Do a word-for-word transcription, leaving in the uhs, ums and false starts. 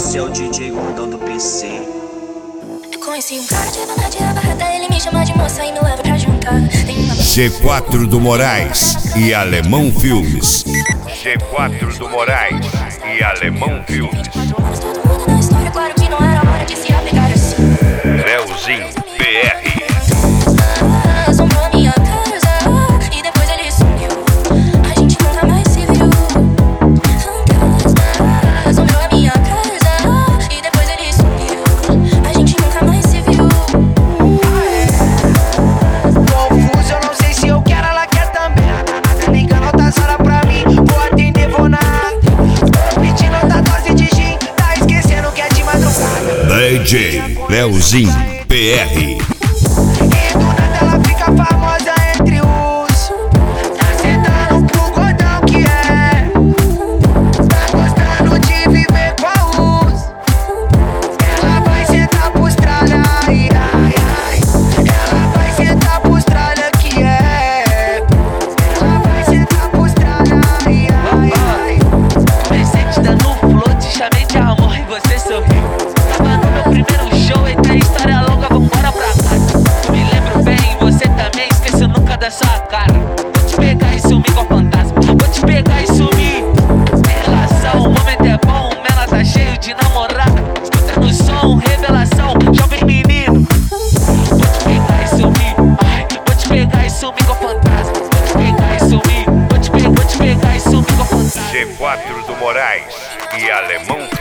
Esse é o D J Gordão do P C. Eu conheci um cara de verdade, a barreta, ele me chama de moça e me leva pra jantar. G quatro do Moraes e Alemão Filmes. G quatro do Moraes e Alemão Filmes. Todo mundo na história, claro que não era hora de se apegar assim. Leozinho P R. Assombrou a minha casa e depois ele sumiu. A gente nunca mais se viu. Fantasma assombrou a minha casa e depois ele sumiu. A gente nunca mais se viu. Confuso, eu não sei se eu quero, ela quer também. Tá ligando outras horas pra mim, vou atender, vou na. Pedindo outra dose de gin, tá esquecendo que é de madrugada. D J Leozinho P R. E do nada ela fica famosa entre os. Tá sentando pro gordão que é. Tá gostando de viver com a luz. Ela vai sentar pros tralha, ai, ai, ai. Ela vai sentar pros tralha que é. Ela vai sentar pros tralha, ai, ai, ai. Comecei te dando um flow, te chamei de amor e você sorriu. Tava no meu primeiro show, eita história longa, vambora pra casa. Eu me lembro bem, você também esqueceu nunca da sua cara. Vou te pegar e sumir com a fantasma, vou te pegar e sumir. Tem relação, o momento é bom, ela tá cheio de namorada. Escutando o som, revelação, jovem menino. Vou te pegar e sumir, ai, vou te pegar e sumir com a fantasma. Vou te pegar e sumir, vou te pegar, vou te pegar e sumir com a fantasma. G quatro do Moraes e Alemão